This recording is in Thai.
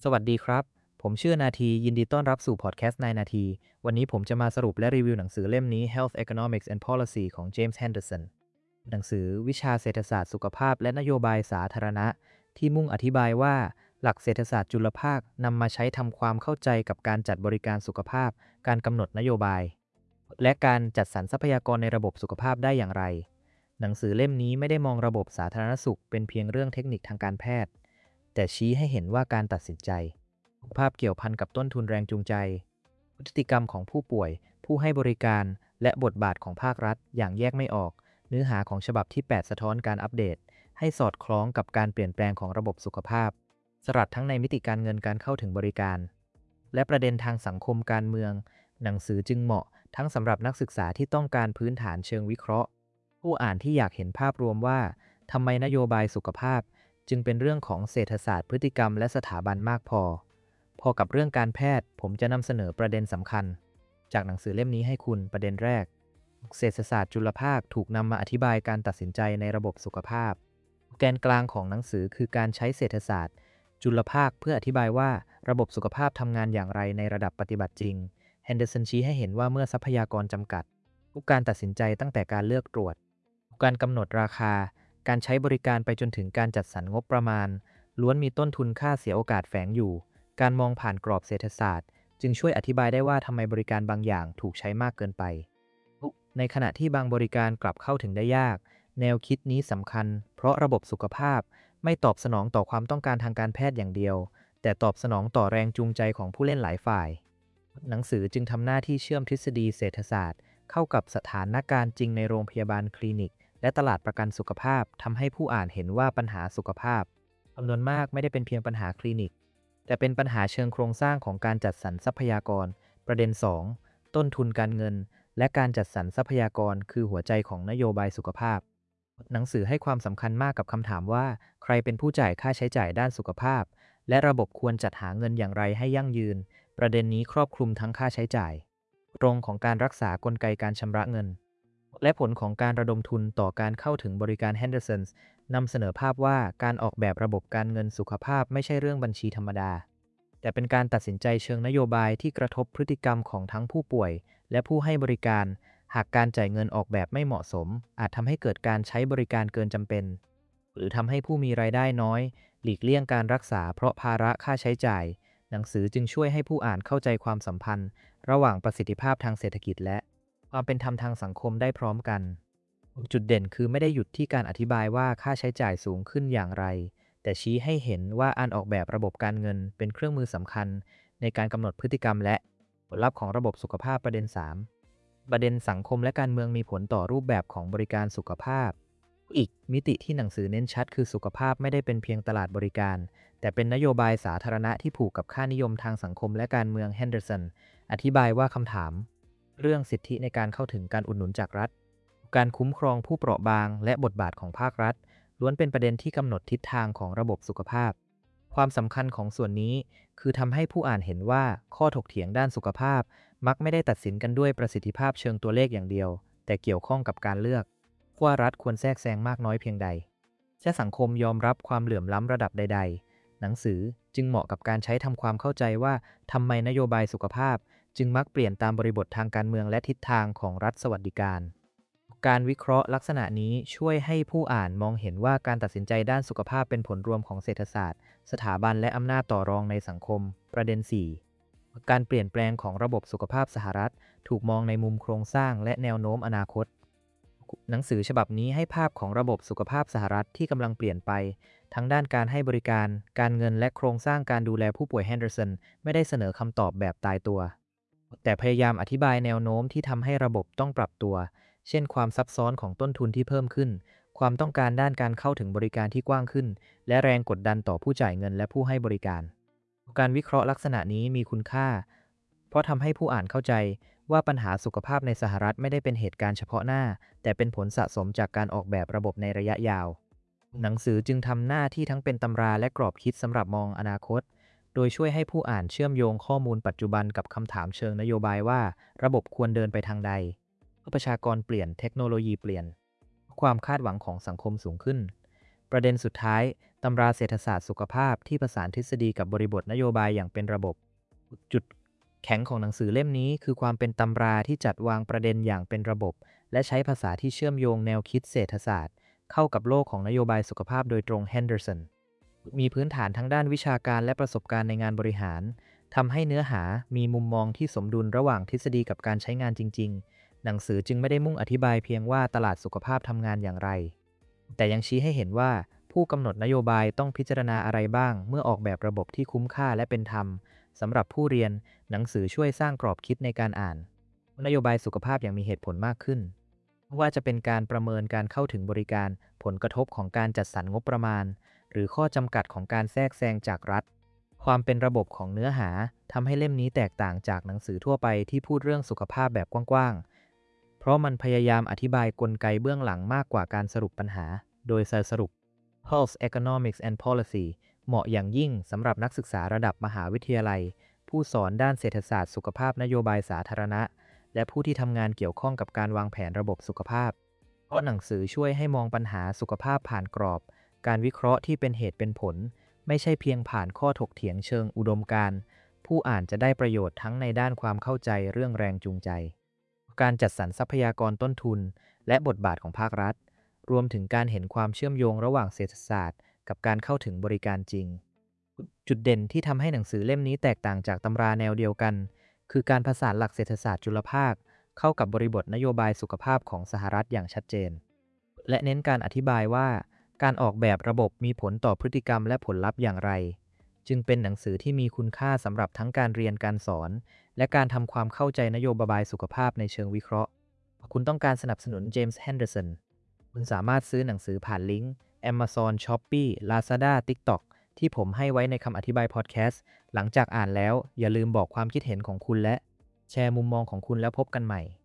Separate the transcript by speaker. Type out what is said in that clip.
Speaker 1: สวัสดีครับ ผมชื่อนาทียินดีต้อนรับสู่พอดแคสต์นายนาที วันนี้ผมจะมาสรุปและรีวิวหนังสือเล่มนี้ Health Economics and Policy ของ James Henderson หนังสือวิชาเศรษฐศาสตร์สุขภาพและนโยบายสาธารณะที่มุ่งอธิบายว่าหลักเศรษฐศาสตร์จุลภาคนำมาใช้ทำความเข้าใจกับการจัดบริการสุขภาพ การกำหนดนโยบาย และการจัดสรรทรัพยากรในระบบสุขภาพได้อย่างไร หนังสือเล่มนี้ไม่ได้มองระบบสาธารณสุขเป็นเพียงเรื่องเทคนิคทางการแพทย์แต่ชี้ให้เห็นว่าการตัดสินใจสุขภาพเกี่ยวพันกับต้นทุนแรงจูงใจพฤติกรรมของผู้ป่วยผู้ให้บริการและบทบาทของภาครัฐอย่างแยกไม่ออกเนื้อหาของฉบับที่8สะท้อนการอัปเดตให้สอดคล้องกับการเปลี่ยนแปลงของระบบสุขภาพสลัดทั้งในมิติการเงินการเข้าถึงบริการและประเด็นทางสังคมการเมืองหนังสือจึงเหมาะทั้งสำหรับนักศึกษาที่ต้องการพื้นฐานเชิงวิเคราะห์ผู้อ่านที่อยากเห็นภาพรวมว่าทำไมนโยบายสุขภาพจึงเป็นเรื่องของเศรษฐศาสตร์พฤติกรรมและสถาบันมากพอกับเรื่องการแพทย์ผมจะนำเสนอประเด็นสำคัญจากหนังสือเล่มนี้ให้คุณประเด็นแรกเศรษฐศาสตร์จุลภาคถูกนำมาอธิบายการตัดสินใจในระบบสุขภาพแกนกลางของหนังสือคือการใช้เศรษฐศาสตร์จุลภาคเพื่ออธิบายว่าระบบสุขภาพทำงานอย่างไรในระดับปฏิบัติจริงแฮนเดอร์สันชี้ให้เห็นว่าเมื่อทรัพยากรจำกัดทุกการตัดสินใจตั้งแต่การเลือกตรวจการกำหนดราคาการใช้บริการไปจนถึงการจัดสรรงบประมาณล้วนมีต้นทุนค่าเสียโอกาสแฝงอยู่การมองผ่านกรอบเศรษฐศาสตร์จึงช่วยอธิบายได้ว่าทำไมบริการบางอย่างถูกใช้มากเกินไปในขณะที่บางบริการกลับเข้าถึงได้ยากแนวคิดนี้สำคัญเพราะระบบสุขภาพไม่ตอบสนองต่อความต้องการทางการแพทย์อย่างเดียวแต่ตอบสนองต่อแรงจูงใจของผู้เล่นหลายฝ่ายหนังสือจึงทำหน้าที่เชื่อมทฤษฎีเศรษฐศาสตร์เข้ากับสถานการณ์จริงในโรงพยาบาลคลินิกและตลาดประกันสุขภาพทำให้ผู้อ่านเห็นว่าปัญหาสุขภาพจำนวนมากไม่ได้เป็นเพียงปัญหาคลินิกแต่เป็นปัญหาเชิงโครงสร้างของการจัดสรรทรัพยากรประเด็น2ต้นทุนการเงินและการจัดสรรทรัพยากรคือหัวใจของนโยบายสุขภาพหนังสือให้ความสำคัญมากกับคำถามว่าใครเป็นผู้จ่ายค่าใช้จ่ายด้านสุขภาพและระบบควรจัดหาเงินอย่างไรให้ยั่งยืนประเด็นนี้ครอบคลุมทั้งค่าใช้จ่ายตรงของการรักษากลไกการชำระเงินและผลของการระดมทุนต่อการเข้าถึงบริการ Henderson นำเสนอภาพว่าการออกแบบระบบการเงินสุขภาพไม่ใช่เรื่องบัญชีธรรมดาแต่เป็นการตัดสินใจเชิงนโยบายที่กระทบพฤติกรรมของทั้งผู้ป่วยและผู้ให้บริการหากการจ่ายเงินออกแบบไม่เหมาะสมอาจทำให้เกิดการใช้บริการเกินจำเป็นหรือทำให้ผู้มีรายได้น้อยหลีกเลี่ยงการรักษาเพราะภาระค่าใช้จ่ายหนังสือจึงช่วยให้ผู้อ่านเข้าใจความสัมพันธ์ระหว่างประสิทธิภาพทางเศรษฐกิจและความเป็นธรรมทางสังคมได้พร้อมกันจุดเด่นคือไม่ได้หยุดที่การอธิบายว่าค่าใช้จ่ายสูงขึ้นอย่างไรแต่ชี้ให้เห็นว่าการออกแบบระบบการเงินเป็นเครื่องมือสำคัญในการกำหนดพฤติกรรมและผลลัพธ์ของระบบสุขภาพประเด็น3ประเด็นสังคมและการเมืองมีผลต่อรูปแบบของบริการสุขภาพอีกมิติที่หนังสือเน้นชัดคือสุขภาพไม่ได้เป็นเพียงตลาดบริการแต่เป็นนโยบายสาธารณะที่ผูกกับค่านิยมทางสังคมและการเมืองแฮนเดอร์สันอธิบายว่าคำถามเรื่องสิทธิในการเข้าถึงการอุดหนุนจากรัฐการคุ้มครองผู้เปราะบางและบทบาทของภาครัฐล้วนเป็นประเด็นที่กำหนดทิศทางของระบบสุขภาพความสำคัญของส่วนนี้คือทำให้ผู้อ่านเห็นว่าข้อถกเถียงด้านสุขภาพมักไม่ได้ตัดสินกันด้วยประสิทธิภาพเชิงตัวเลขอย่างเดียวแต่เกี่ยวข้องกับการเลือกว่ารัฐควรแทรกแซงมากน้อยเพียงใดถ้าสังคมยอมรับความเหลื่อมล้ำระดับใดๆหนังสือจึงเหมาะกับการใช้ทำความเข้าใจว่าทำไมนโยบายสุขภาพจึงมักเปลี่ยนตามบริบททางการเมืองและทิศทางของรัฐสวัสดิการการวิเคราะห์ลักษณะนี้ช่วยให้ผู้อ่านมองเห็นว่าการตัดสินใจด้านสุขภาพเป็นผลรวมของเศรษฐศาสตร์สถาบันและอำนาจต่อรองในสังคมประเด็น4การเปลี่ยนแปลงของระบบสุขภาพสหรัฐถูกมองในมุมโครงสร้างและแนวโน้มอนาคตหนังสือฉบับนี้ให้ภาพของระบบสุขภาพสหรัฐที่กำลังเปลี่ยนไปทั้งด้านการให้บริการการเงินและโครงสร้างการดูแลผู้ป่วยแฮนเดอร์สันไม่ได้เสนอคำตอบแบบตายตัวแต่พยายามอธิบายแนวโน้มที่ทำให้ระบบต้องปรับตัวเช่นความซับซ้อนของต้นทุนที่เพิ่มขึ้นความต้องการด้านการเข้าถึงบริการที่กว้างขึ้นและแรงกดดันต่อผู้จ่ายเงินและผู้ให้บริการการวิเคราะห์ลักษณะนี้มีคุณค่าเพราะทำให้ผู้อ่านเข้าใจว่าปัญหาสุขภาพในสหรัฐไม่ได้เป็นเหตุการณ์เฉพาะหน้าแต่เป็นผลสะสมจากการออกแบบระบบในระยะยาวหนังสือจึงทำหน้าที่ทั้งเป็นตำราและกรอบคิดสำหรับมองอนาคตโดยช่วยให้ผู้อ่านเชื่อมโยงข้อมูลปัจจุบันกับคำถามเชิงนโยบายว่าระบบควรเดินไปทางใดประชากรเปลี่ยนเทคโนโลยีเปลี่ยนความคาดหวังของสังคมสูงขึ้นประเด็นสุดท้ายตำราเศรษฐศาสตร์สุขภาพที่ผสานทฤษฎีกับบริบทนโยบายอย่างเป็นระบบ จุดแข็งของหนังสือเล่มนี้คือความเป็นตำราที่จัดวางประเด็นอย่างเป็นระบบและใช้ภาษาที่เชื่อมโยงแนวคิดเศรษฐศาสตร์เข้ากับโลกของนโยบายสุขภาพโดยตรง Henderson มีพื้นฐานทั้งด้านวิชาการและประสบการณ์ในงานบริหารทำให้เนื้อหามีมุมมองที่สมดุลระหว่างทฤษฎีกับการใช้งานจริงๆหนังสือจึงไม่ได้มุ่งอธิบายเพียงว่าตลาดสุขภาพทำงานอย่างไรแต่ยังชี้ให้เห็นว่าผู้กำหนดนโยบายต้องพิจารณาอะไรบ้างเมื่อออกแบบระบบที่คุ้มค่าและเป็นธรรมสำหรับผู้เรียนหนังสือช่วยสร้างกรอบคิดในการอ่านนโยบายสุขภาพอย่างมีเหตุผลมากขึ้นไม่ว่าจะเป็นการประเมินการเข้าถึงบริการผลกระทบของการจัดสรรงบประมาณหรือข้อจำกัดของการแทรกแซงจากรัฐความเป็นระบบของเนื้อหาทำให้เล่มนี้แตกต่างจากหนังสือทั่วไปที่พูดเรื่องสุขภาพแบบกว้างๆเพราะมันพยายามอธิบายกลไกเบื้องหลังมากกว่าการสรุปปัญหาโดยสรุป Health Economics and Policy เหมาะอย่างยิ่งสำหรับนักศึกษาระดับมหาวิทยาลัยผู้สอนด้านเศรษฐศาสตร์สุขภาพนโยบายสาธารณะและผู้ที่ทำงานเกี่ยวข้องกับการวางแผนระบบสุขภาพเพราะหนังสือช่วยให้มองปัญหาสุขภาพผ่านกรอบการวิเคราะห์ที่เป็นเหตุเป็นผลไม่ใช่เพียงผ่านข้อถกเถียงเชิงอุดมการณ์ผู้อ่านจะได้ประโยชน์ทั้งในด้านความเข้าใจเรื่องแรงจูงใจการจัดสรรทรัพยากรต้นทุนและบทบาทของภาครัฐรวมถึงการเห็นความเชื่อมโยงระหว่างเศรษฐศาสตร์กับการเข้าถึงบริการจริงจุดเด่นที่ทำให้หนังสือเล่มนี้แตกต่างจากตำราแนวเดียวกันคือการผสานหลักเศรษฐศาสตร์จุลภาคเข้ากับบริบทนโยบายสุขภาพของสหรัฐอย่างชัดเจนและเน้นการอธิบายว่าการออกแบบระบบมีผลต่อพฤติกรรมและผลลัพธ์อย่างไรจึงเป็นหนังสือที่มีคุณค่าสำหรับทั้งการเรียนการสอนและการทำความเข้าใจนโยบายสุขภาพในเชิงวิเคราะห์คุณต้องการสนับสนุนเจมส์ แฮนเดอร์สันคุณสามารถซื้อหนังสือผ่านลิงก์ Amazon Shopee Lazada TikTok ที่ผมให้ไว้ในคำอธิบายพอดแคสต์หลังจากอ่านแล้วอย่าลืมบอกความคิดเห็นของคุณและแชร์มุมมองของคุณแล้วพบกันใหม่